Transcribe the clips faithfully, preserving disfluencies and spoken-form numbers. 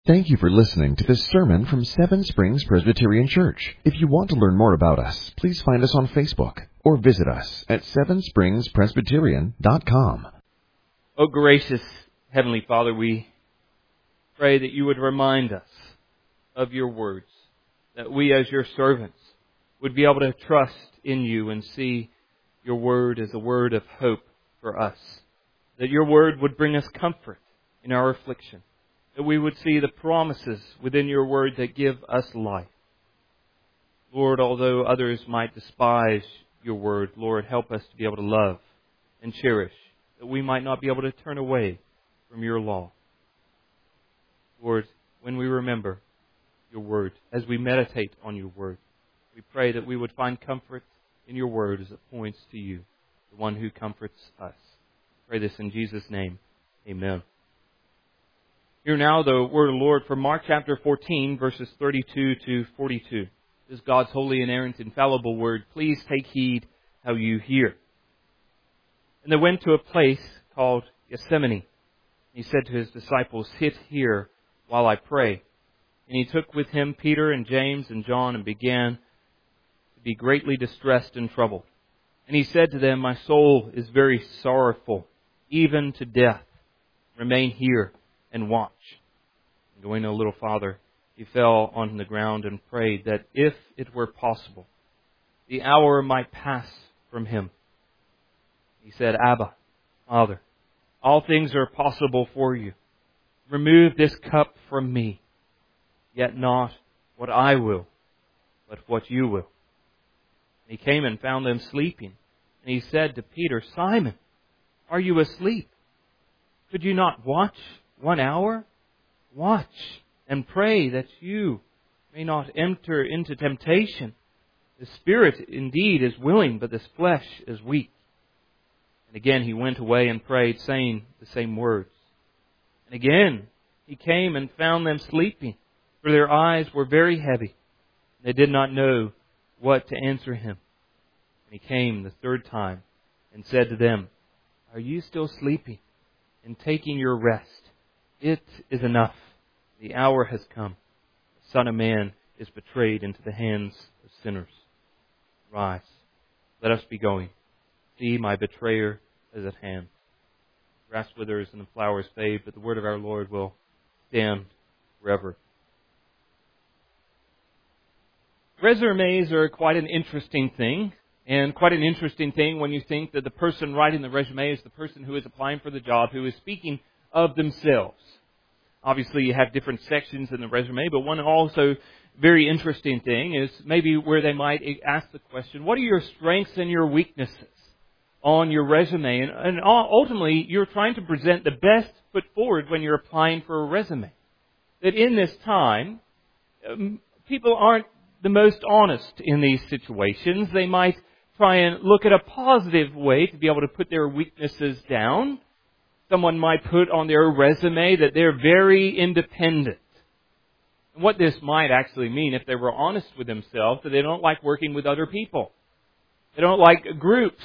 Thank you for listening to this sermon from Seven Springs Presbyterian Church. If you want to learn more about us, please find us on Facebook or visit us at seven springs presbyterian dot com. Oh, gracious Heavenly Father, we pray that you would remind us of your words, that we as your servants would be able to trust in you and see your word as a word of hope for us, that your word would bring us comfort in our affliction, that we would see the promises within your word that give us life. Lord, although others might despise your word, Lord, help us to be able to love and cherish, that we might not be able to turn away from your law. Lord, when we remember your word, as we meditate on your word, we pray that we would find comfort in your word as it points to you, the one who comforts us. Pray this in Jesus' name. Amen. Hear now the word of the Lord from Mark chapter fourteen, verses thirty-two to forty-two. This is God's holy, inerrant, infallible word. Please take heed how you hear. And they went to a place called Gethsemane. He said to his disciples, "Sit here while I pray." And he took with him Peter and James and John and began to be greatly distressed and troubled. And he said to them, "My soul is very sorrowful, even to death. Remain here and watch." And going a little farther, he fell on the ground and prayed that if it were possible, the hour might pass from him. He said, "Abba, Father, all things are possible for you. Remove this cup from me, yet not what I will, but what you will." And he came and found them sleeping. And he said to Peter, "Simon, are you asleep? Could you not watch one hour? Watch and pray that you may not enter into temptation. The spirit indeed is willing, but this flesh is weak." And again he went away and prayed, saying the same words. And again he came and found them sleeping, for their eyes were very heavy. They did not know what to answer him. And he came the third time and said to them, "Are you still sleeping and taking your rest? It is enough. The hour has come. The Son of Man is betrayed into the hands of sinners. Rise, let us be going. See, my betrayer is at hand." Grass withers and the flowers fade, but the word of our Lord will stand forever. Resumes are quite an interesting thing, and quite an interesting thing when you think that the person writing the resume is the person who is applying for the job, who is speaking of themselves. Obviously, you have different sections in the resume, but one also very interesting thing is maybe where they might ask the question, what are your strengths and your weaknesses on your resume? And, and ultimately, you're trying to present the best foot forward when you're applying for a resume. That in this time, um, people aren't the most honest in these situations. They might try and look at a positive way to be able to put their weaknesses down. Someone might put on their resume that they're very independent. And what this might actually mean, if they were honest with themselves, that they don't like working with other people. They don't like groups.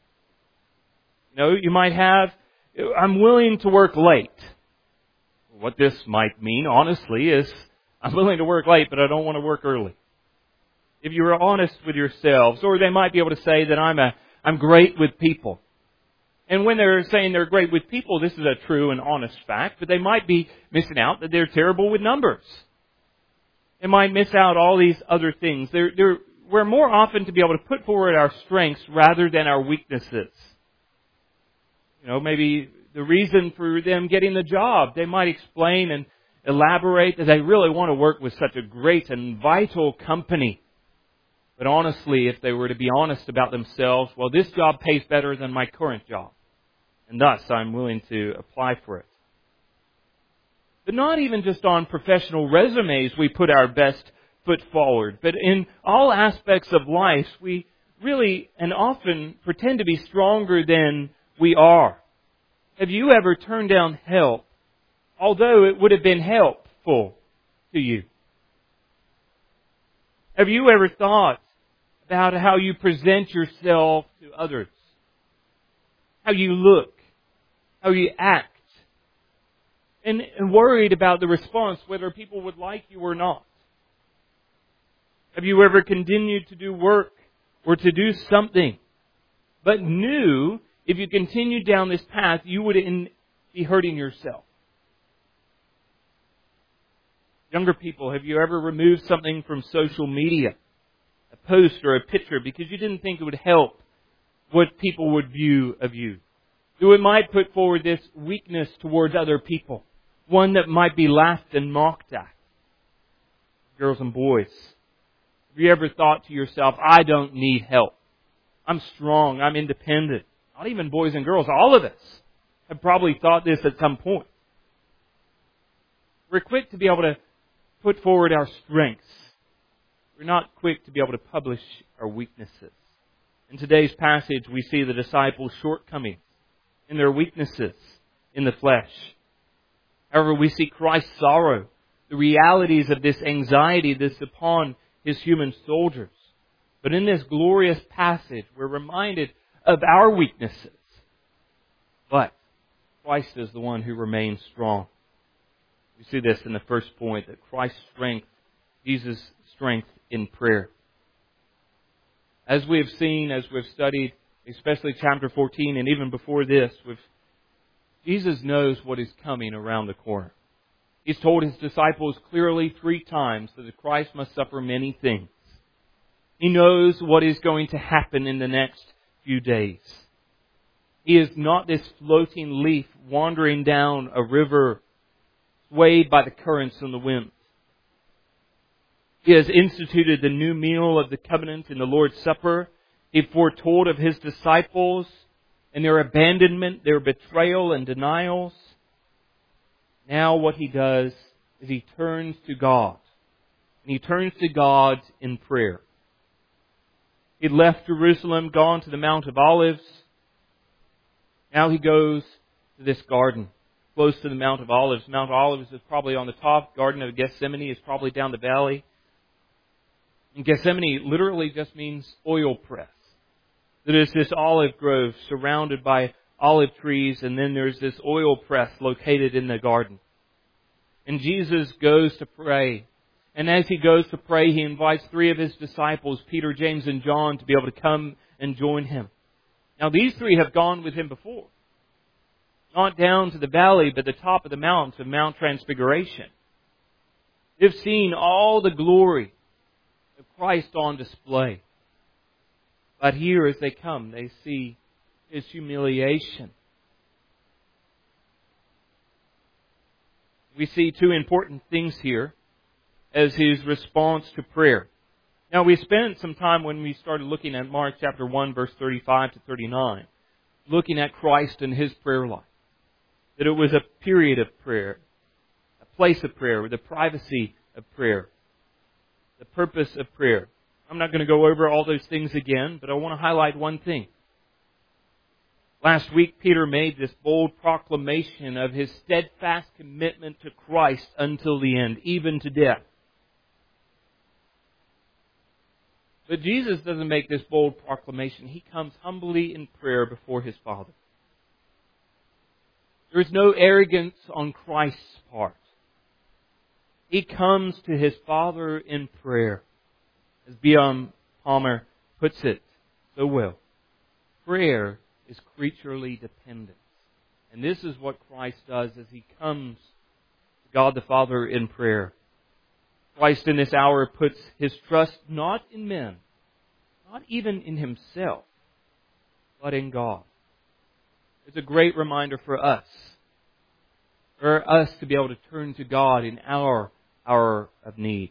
You know, you might have, "I'm willing to work late." What this might mean, honestly, is I'm willing to work late, but I don't want to work early. If you were honest with yourselves, or they might be able to say that I'm a, I'm great with people. And when they're saying they're great with people, this is a true and honest fact, but they might be missing out that they're terrible with numbers. They might miss out all these other things. They're, they're, we're more often to be able to put forward our strengths rather than our weaknesses. You know, maybe the reason for them getting the job, they might explain and elaborate that they really want to work with such a great and vital company. But honestly, if they were to be honest about themselves, well, this job pays better than my current job, and thus I'm willing to apply for it. But not even just on professional resumes we put our best foot forward, but in all aspects of life, we really and often pretend to be stronger than we are. Have you ever turned down help, although it would have been helpful to you? Have you ever thought about how you present yourself to others? How you look, how you act, and, and worried about the response, whether people would like you or not? Have you ever continued to do work or to do something, but knew if you continued down this path, you would in, be hurting yourself? Younger people, have you ever removed something from social media, a post or a picture, because you didn't think it would help what people would view of you? So it might put forward this weakness towards other people, one that might be laughed and mocked at. Girls and boys, have you ever thought to yourself, I don't need help. I'm strong. I'm independent. Not even boys and girls. All of us have probably thought this at some point. We're quick to be able to put forward our strengths. We're not quick to be able to publish our weaknesses. In today's passage, we see the disciples' shortcomings in their weaknesses in the flesh. However, we see Christ's sorrow, the realities of this anxiety that's upon His human soldiers. But in this glorious passage, we're reminded of our weaknesses. But Christ is the one who remains strong. We see this in the first point, that Christ's strength, Jesus' strength in prayer. As we have seen, as we've studied, especially chapter fourteen, and even before this, we've, Jesus knows what is coming around the corner. He's told His disciples clearly three times that the Christ must suffer many things. He knows what is going to happen in the next few days. He is not this floating leaf wandering down a river swayed by the currents and the wind. He has instituted the new meal of the covenant in the Lord's Supper. He foretold of His disciples and their abandonment, their betrayal and denials. Now what He does is He turns to God. And He turns to God in prayer. He left Jerusalem, gone to the Mount of Olives. Now He goes to this garden, close to the Mount of Olives. Mount of Olives is probably on the top. Garden of Gethsemane is probably down the valley. And Gethsemane literally just means oil press. There is this olive grove surrounded by olive trees, and then there's this oil press located in the garden. And Jesus goes to pray. And as He goes to pray, He invites three of His disciples, Peter, James, and John, to be able to come and join Him. Now these three have gone with Him before. Not down to the valley, but the top of the mount of Mount Transfiguration. They've seen all the glory of Christ on display. But here as they come, they see His humiliation. We see two important things here as His response to prayer. Now we spent some time when we started looking at Mark chapter one, verse thirty-five to thirty-nine, looking at Christ and His prayer life. That it was a period of prayer, a place of prayer, the privacy of prayer, the purpose of prayer. I'm not going to go over all those things again, but I want to highlight one thing. Last week, Peter made this bold proclamation of his steadfast commitment to Christ until the end, even to death. But Jesus doesn't make this bold proclamation. He comes humbly in prayer before His Father. There is no arrogance on Christ's part. He comes to His Father in prayer. As B M Palmer puts it so well, prayer is creaturely dependent. And this is what Christ does as He comes to God the Father in prayer. Christ in this hour puts His trust not in men, not even in Himself, but in God. It's a great reminder for us, for us to be able to turn to God in our hour of need.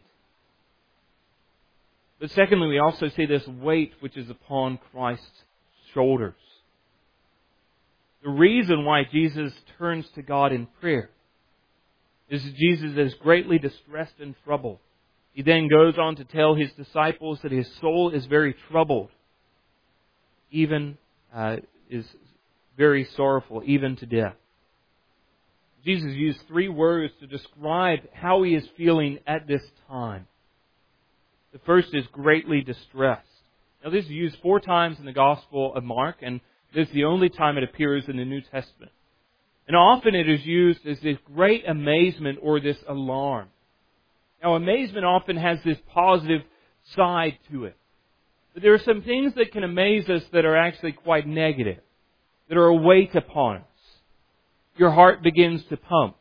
But secondly, we also see this weight which is upon Christ's shoulders. The reason why Jesus turns to God in prayer is Jesus is greatly distressed and troubled. He then goes on to tell His disciples that His soul is very troubled, even uh, is very sorrowful, even to death. Jesus used three words to describe how He is feeling at this time. The first is greatly distressed. Now this is used four times in the Gospel of Mark, and this is the only time it appears in the New Testament. And often it is used as this great amazement or this alarm. Now, amazement often has this positive side to it. But there are some things that can amaze us that are actually quite negative, that are a weight upon us. Your heart begins to pump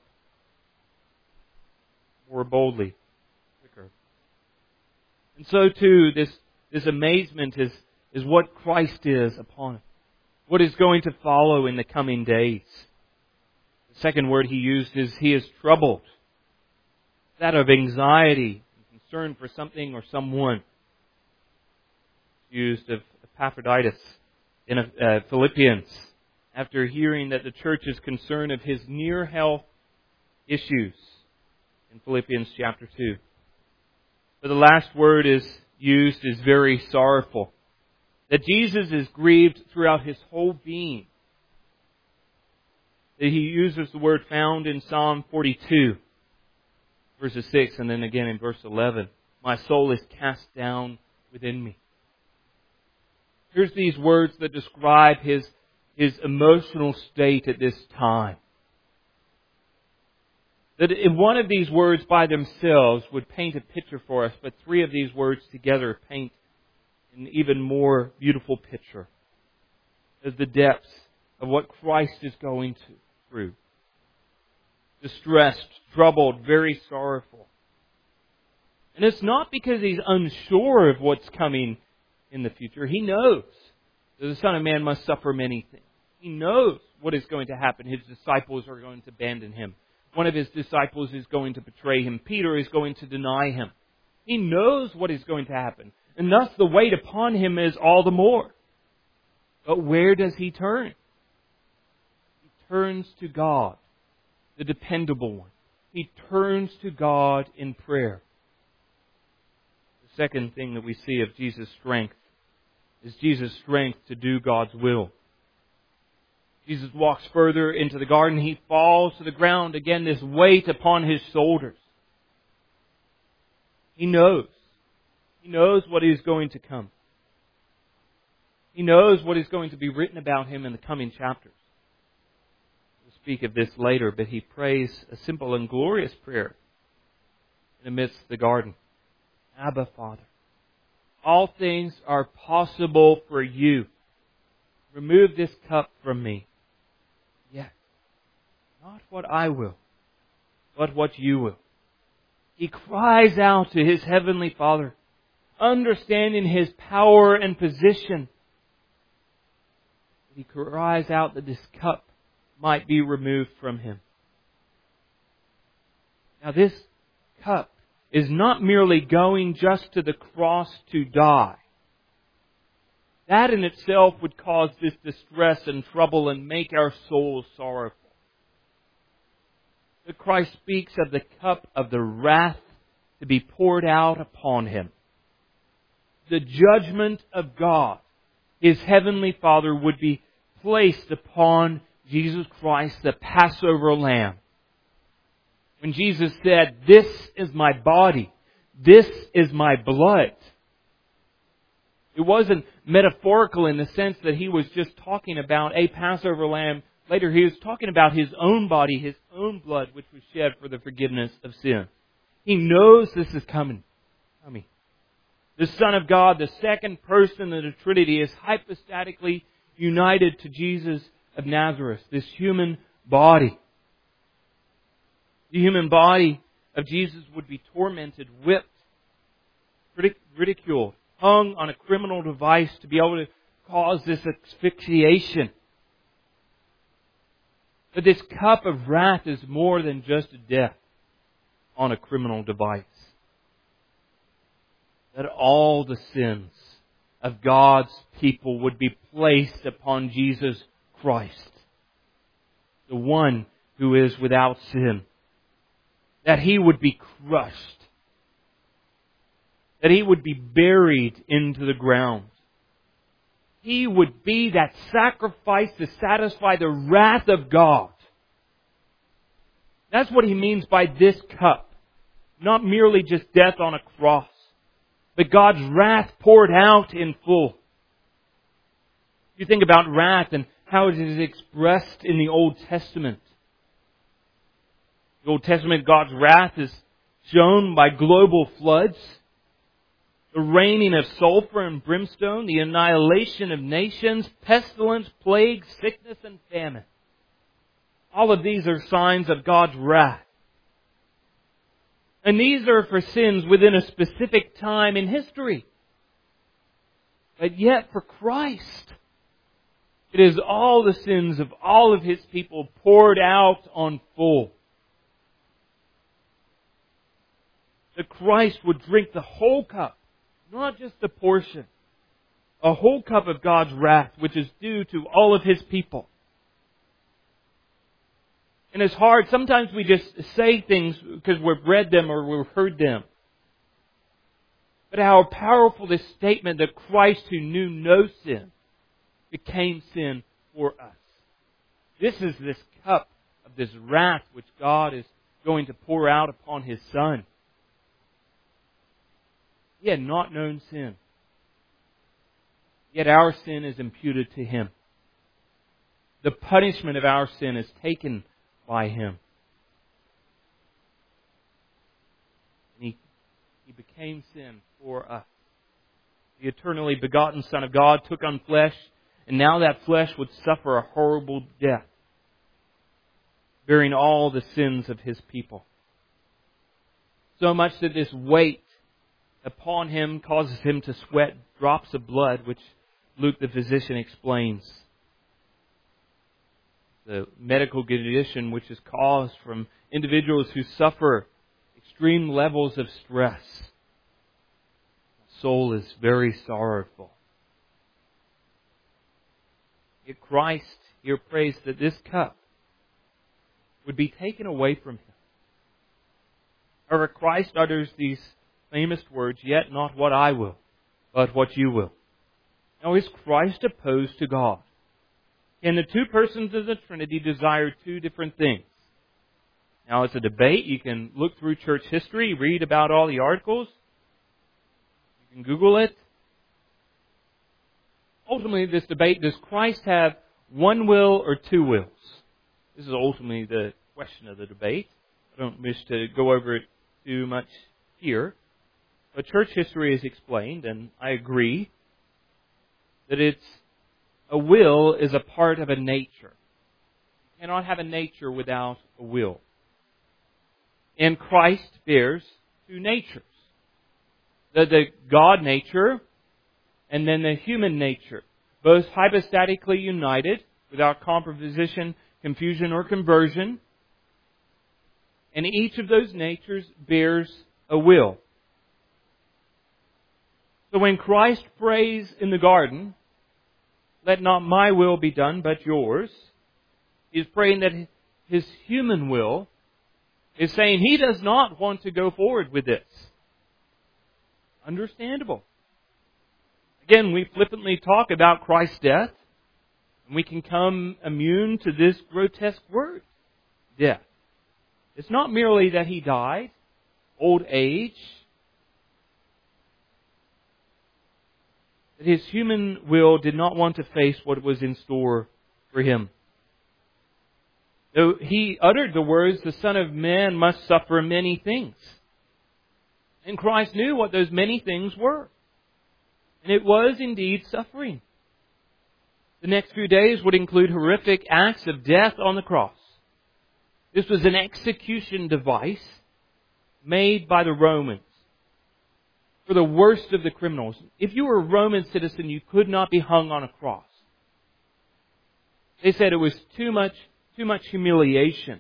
more boldly, quicker. And so too, this, this amazement is, is what Christ is upon us, what is going to follow in the coming days. The second word he used is he is troubled. That of anxiety and concern for something or someone. Used of Epaphroditus in uh, Philippians after hearing that the church is concerned of his near health issues in Philippians chapter two. But the last word is used is very sorrowful. That Jesus is grieved throughout his whole being. That he uses the word found in Psalm forty-two, verses six, and then again in verse eleven. My soul is cast down within me. Here's these words that describe his, his emotional state at this time. That in one of these words by themselves would paint a picture for us, but three of these words together paint an even more beautiful picture of the depths of what Christ is going to, through. Distressed, troubled, very sorrowful. And it's not because he's unsure of what's coming in the future. He knows that the Son of Man must suffer many things. He knows what is going to happen. His disciples are going to abandon him. One of his disciples is going to betray him. Peter is going to deny him. He knows what is going to happen. And thus the weight upon him is all the more. But where does he turn? He turns to God, the dependable one. He turns to God in prayer. The second thing that we see of Jesus' strength is Jesus' strength to do God's will. Jesus walks further into the garden. He falls to the ground. Again, this weight upon his shoulders. He knows. He knows what is going to come. He knows what is going to be written about him in the coming chapters. We'll speak of this later, but he prays a simple and glorious prayer in the midst of the garden. Abba, Father, all things are possible for you. Remove this cup from me. Yet, not what I will, but what you will. He cries out to his heavenly Father, understanding his power and position. He cries out that this cup might be removed from him. Now this cup is not merely going just to the cross to die. That in itself would cause this distress and trouble and make our souls sorrowful. But Christ speaks of the cup of the wrath to be poured out upon him. The judgment of God, his heavenly Father, would be placed upon Jesus Christ, the Passover Lamb. When Jesus said, "This is my body, this is my blood," it wasn't metaphorical in the sense that he was just talking about a Passover lamb. Later, he was talking about his own body, his own blood, which was shed for the forgiveness of sin. He knows this is coming. coming. The Son of God, the second person of the Trinity, is hypostatically united to Jesus of Nazareth, this human body. The human body of Jesus would be tormented, whipped, ridiculed, hung on a criminal device to be able to cause this asphyxiation. But this cup of wrath is more than just a death on a criminal device. That all the sins of God's people would be placed upon Jesus Christ, the one who is without sin. That He would be crushed. That He would be buried into the ground. He would be that sacrifice to satisfy the wrath of God. That's what He means by this cup. Not merely just death on a cross, but God's wrath poured out in full. You think about wrath and how it is expressed in the Old Testament. The Old Testament, God's wrath is shown by global floods, the raining of sulfur and brimstone, the annihilation of nations, pestilence, plague, sickness, and famine. All of these are signs of God's wrath. And these are for sins within a specific time in history. But yet for Christ, it is all the sins of all of His people poured out on full. That Christ would drink the whole cup, not just a portion. A whole cup of God's wrath, which is due to all of His people. And it's hard. Sometimes we just say things because we've read them or we've heard them. But how powerful this statement that Christ, who knew no sin, became sin for us. This is this cup of this wrath which God is going to pour out upon His Son. He had not known sin. Yet our sin is imputed to Him. The punishment of our sin is taken by Him. And He, he became sin for us. The eternally begotten Son of God took on flesh, and now that flesh would suffer a horrible death, bearing all the sins of His people. So much that this weight upon Him causes Him to sweat drops of blood, which Luke the physician explains. The medical condition which is caused from individuals who suffer extreme levels of stress. The soul is very sorrowful. Yet Christ here prays that this cup would be taken away from Him. However, Christ utters these famous words, "Yet not what I will, but what you will." Now, is Christ opposed to God? Can the two persons of the Trinity desire two different things? Now, it's a debate. You can look through church history, read about all the articles. You can Google it. Ultimately, this debate, does Christ have one will or two wills? This is ultimately the question of the debate. I don't wish to go over it too much here. But church history has explained, and I agree, that it's a will is a part of a nature. You cannot have a nature without a will. And Christ bears two natures. The, the God nature and then the human nature. Both hypostatically united without composition, confusion, or conversion. And each of those natures bears a will. So when Christ prays in the garden, "Let not my will be done, but yours," He's praying that His human will is saying He does not want to go forward with this. Understandable. Again, we flippantly talk about Christ's death, and we can come immune to this grotesque word, death. It's not merely that He died, old age, that His human will did not want to face what was in store for Him. Though He uttered the words, "The Son of Man must suffer many things." And Christ knew what those many things were. And it was indeed suffering. The next few days would include horrific acts of death on the cross. This was an execution device made by the Romans for the worst of the criminals. If you were a Roman citizen, you could not be hung on a cross. They said it was too much, too much humiliation.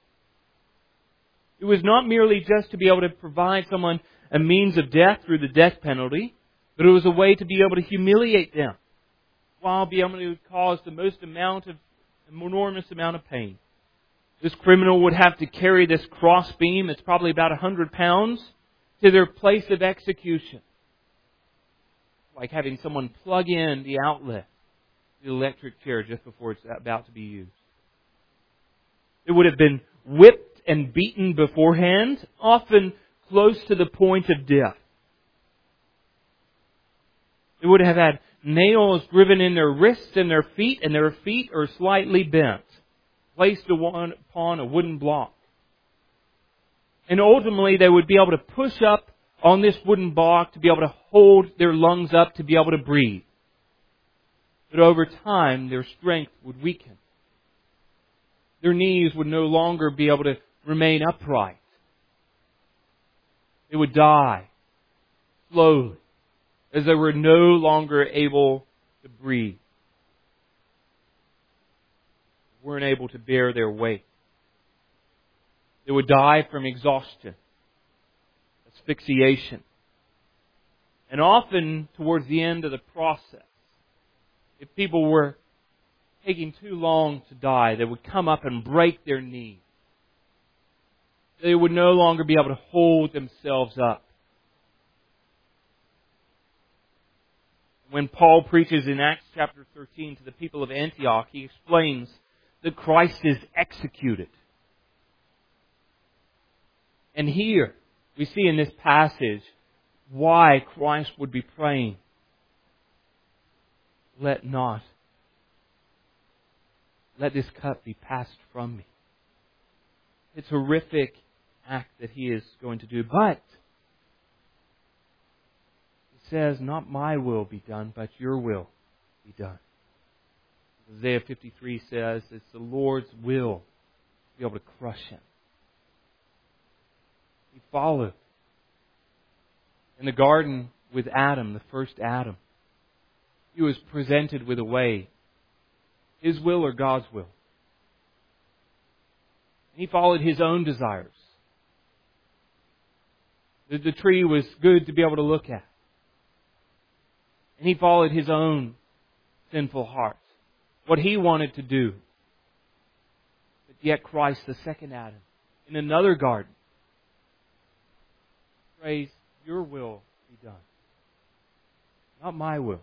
It was not merely just to be able to provide someone a means of death through the death penalty, but it was a way to be able to humiliate them while being able to cause the most amount of, enormous amount of pain. This criminal would have to carry this cross beam, it's probably about one hundred pounds, to their place of execution. Like having someone plug in the outlet, the electric chair, just before it's about to be used. It would have been whipped and beaten beforehand, often close to the point of death. They would have had nails driven in their wrists and their feet, and their feet are slightly bent, placed upon a wooden block. And ultimately they would be able to push up on this wooden block to be able to hold their lungs up to be able to breathe. But over time, their strength would weaken. Their knees would no longer be able to remain upright. They would die slowly as they were no longer able to breathe. They weren't able to bear their weight. They would die from exhaustion, asphyxiation. And often, towards the end of the process, if people were taking too long to die, they would come up and break their knees. They would no longer be able to hold themselves up. When Paul preaches in Acts chapter thirteen to the people of Antioch, he explains that Christ is executed. And here, we see in this passage why Christ would be praying, let not, let this cup be passed from me. It's a horrific act that he is going to do. But he says, not my will be done, but your will be done. Isaiah fifty-three says it's the Lord's will to be able to crush him. He followed in the garden with Adam, the first Adam. He was presented with a way, his will or God's will. And he followed his own desires. The, the tree was good to be able to look at. And he followed his own sinful heart, what he wanted to do. But yet Christ, the second Adam, in another garden, prays, your will be done, not my will.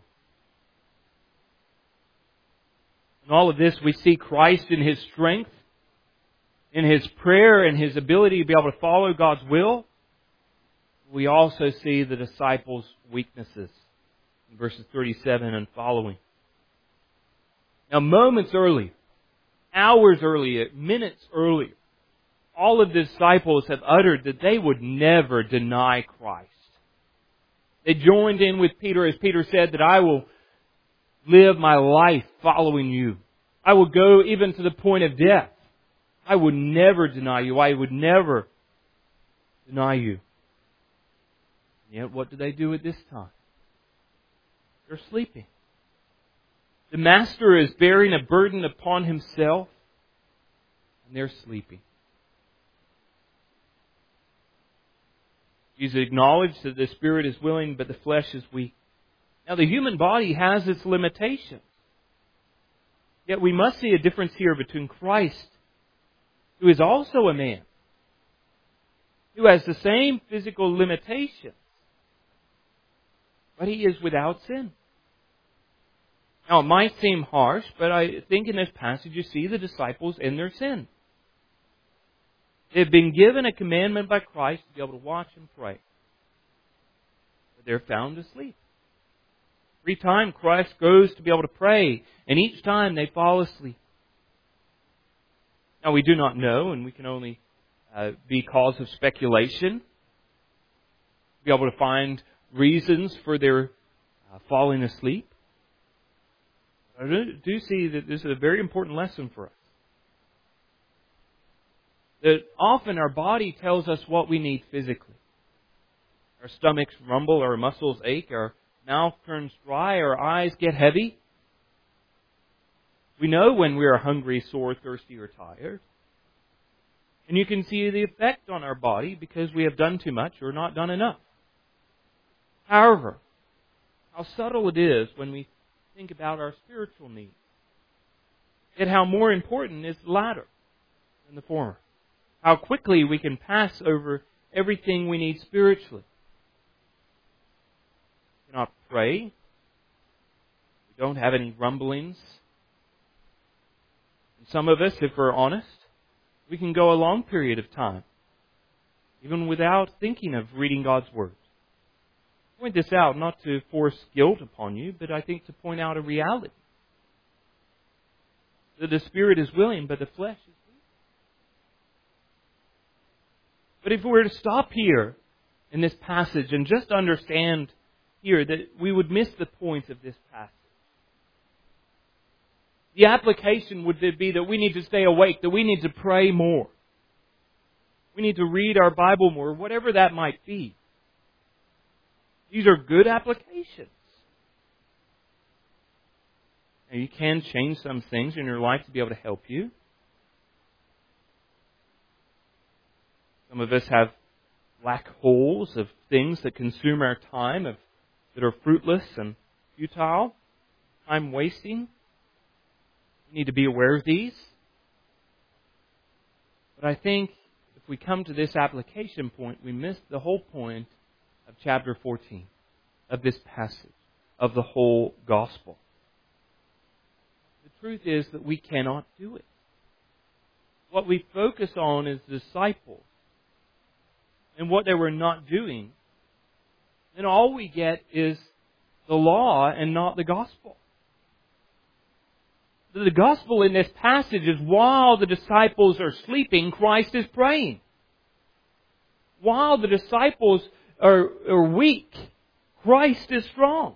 In all of this, we see Christ in His strength, in His prayer, and His ability to be able to follow God's will. We also see the disciples' weaknesses in verses thirty-seven and following. Now, moments earlier, hours earlier, minutes earlier, all of the disciples have uttered that they would never deny Christ. They joined in with Peter as Peter said that I will live my life following you. I will go even to the point of death. I would never deny you. I would never deny you. And yet, what do they do at this time? They're sleeping. The Master is bearing a burden upon Himself, and they're sleeping. Jesus acknowledged that the spirit is willing, but the flesh is weak. Now, the human body has its limitations. Yet we must see a difference here between Christ, who is also a man, who has the same physical limitations, but He is without sin. Now, it might seem harsh, but I think in this passage you see the disciples in their sin. They've been given a commandment by Christ to be able to watch and pray. But they're found asleep. Every time Christ goes to be able to pray, and each time they fall asleep. Now, we do not know, and we can only uh, be cause of speculation, be able to find reasons for their uh, falling asleep. I do see that this is a very important lesson for us. That often our body tells us what we need physically. Our stomachs rumble, our muscles ache, our mouth turns dry, our eyes get heavy. We know when we are hungry, sore, thirsty, or tired. And you can see the effect on our body because we have done too much or not done enough. However, how subtle it is when we think about our spiritual needs. Yet how more important is the latter than the former. How quickly we can pass over everything we need spiritually. We cannot pray. We don't have any rumblings. And some of us, if we're honest, we can go a long period of time, even without thinking of reading God's Word. I point this out not to force guilt upon you, but I think to point out a reality. That the spirit is willing, but the flesh is weak. But if we were to stop here in this passage and just understand here that we would miss the point of this passage. The application would be that we need to stay awake, that we need to pray more. We need to read our Bible more, whatever that might be. These are good applications. Now, you can change some things in your life to be able to help you. Some of us have black holes of things that consume our time, of, that are fruitless and futile, time wasting. We need to be aware of these. But I think if we come to this application point, we miss the whole point of chapter fourteen, of this passage, of the whole gospel. The truth is that we cannot do it. What we focus on is disciples and what they were not doing. Then all we get is the law and not the gospel. The gospel in this passage is while the disciples are sleeping, Christ is praying. While the disciples are, are weak, Christ is strong.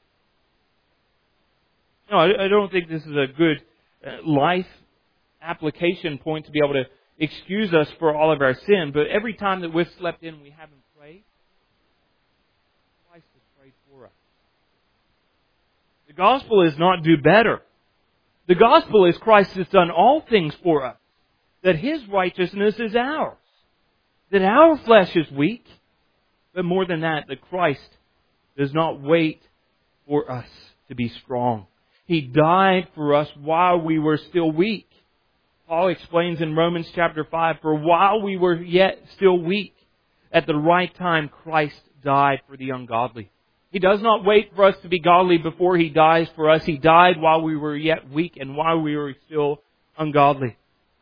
No, I, I don't think this is a good uh, life application point to be able to excuse us for all of our sin. But every time that we've slept in, we haven't prayed. Christ has prayed for us. The gospel is not do better. The gospel is Christ has done all things for us. That His righteousness is ours. That our flesh is weak. But more than that, that Christ does not wait for us to be strong. He died for us while we were still weak. Paul explains in Romans chapter five, for while we were yet still weak, at the right time Christ died for the ungodly. He does not wait for us to be godly before He dies for us. He died while we were yet weak and while we were still ungodly.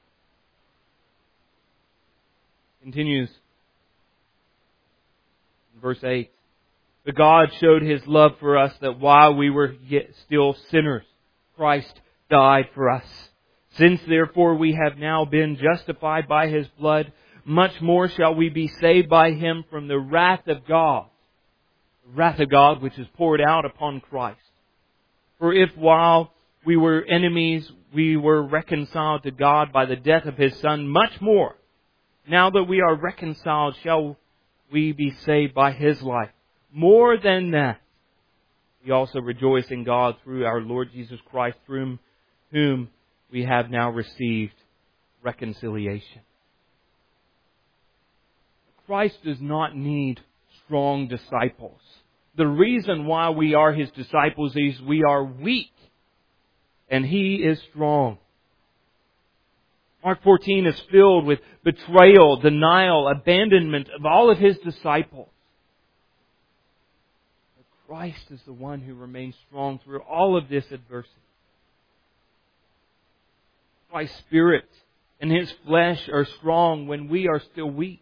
Continues in verse eight. But God showed His love for us that while we were yet still sinners, Christ died for us. Since therefore we have now been justified by His blood, much more shall we be saved by Him from the wrath of God. The wrath of God which is poured out upon Christ. For if while we were enemies, we were reconciled to God by the death of His Son, much more, now that we are reconciled, shall we be saved by His life. More than that, we also rejoice in God through our Lord Jesus Christ, through whom we have now received reconciliation. Christ does not need strong disciples. The reason why we are His disciples is we are weak and He is strong. Mark fourteen is filled with betrayal, denial, abandonment of all of His disciples. But Christ is the one who remains strong through all of this adversity. Christ's Spirit and His flesh are strong when we are still weak.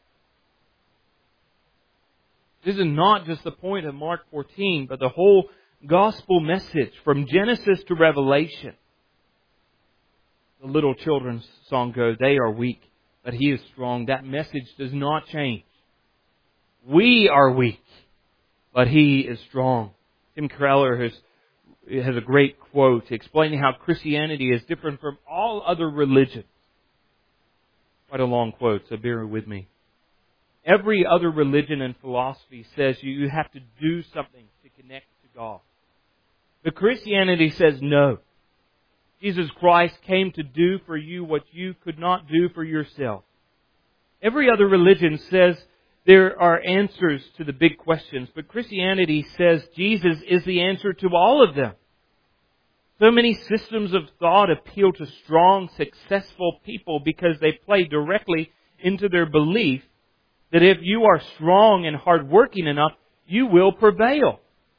This is not just the point of Mark fourteen, but the whole gospel message from Genesis to Revelation. The little children's song goes, they are weak, but He is strong. That message does not change. We are weak, but He is strong. Tim Keller has, has a great quote explaining how Christianity is different from all other religions. Quite a long quote, so bear with me. Every other religion and philosophy says you have to do something to connect to God. But Christianity says no. Jesus Christ came to do for you what you could not do for yourself. Every other religion says there are answers to the big questions, but Christianity says Jesus is the answer to all of them. So many systems of thought appeal to strong, successful people because they play directly into their belief that if you are strong and hardworking enough, you will prevail.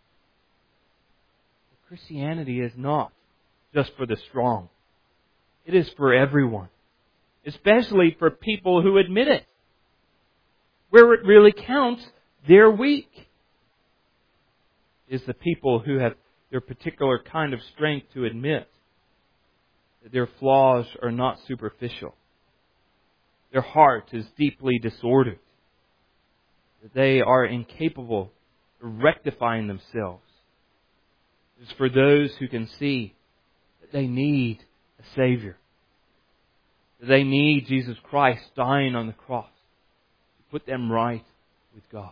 Christianity is not just for the strong. It is for everyone. Especially for people who admit it. Where it really counts, they're weak. It is the people who have their particular kind of strength to admit that their flaws are not superficial. their heart is deeply disordered, that they are incapable of rectifying themselves. It is for those who can see that they need a Savior, that they need Jesus Christ dying on the cross to put them right with God.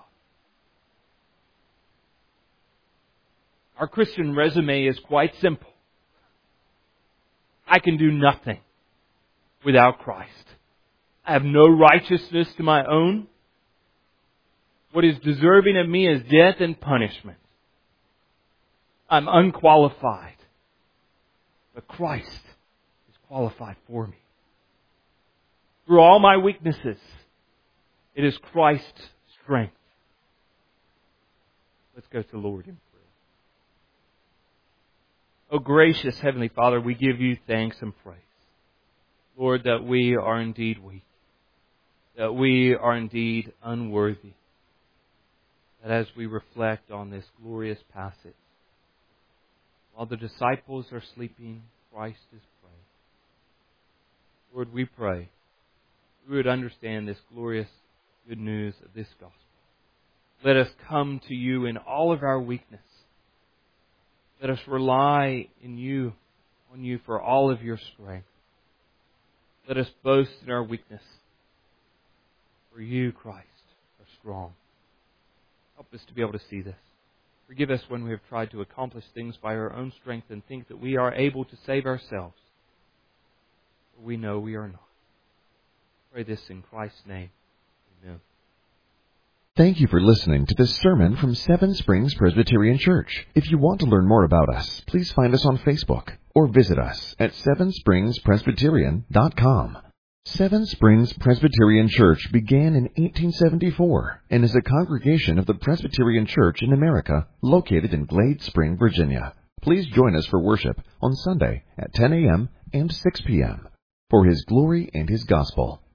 Our Christian resume is quite simple. I can do nothing without Christ. I have no righteousness to my own. What is deserving of me is death and punishment. I'm unqualified. But Christ is qualified for me. Through all my weaknesses, it is Christ's strength. Let's go to the Lord in prayer. Oh, gracious Heavenly Father, we give you thanks and praise. Lord, that we are indeed weak, that we are indeed unworthy, that as we reflect on this glorious passage, while the disciples are sleeping, Christ is praying. Lord, we pray we would understand this glorious good news of this gospel. Let us come to you in all of our weakness. Let us rely in you, on you for all of your strength. Let us boast in our weakness. For you, Christ, are strong. Help us to be able to see this. Forgive us when we have tried to accomplish things by our own strength and think that we are able to save ourselves. For we know we are not. I pray this in Christ's name. Amen. Thank you for listening to this sermon from Seven Springs Presbyterian Church. If you want to learn more about us, please find us on Facebook or visit us at seven springs presbyterian dot com. Seven Springs Presbyterian Church began in eighteen seventy-four and is a congregation of the Presbyterian Church in America located in Glade Spring, Virginia. Please join us for worship on Sunday at ten a.m. and six p.m. for His glory and His gospel.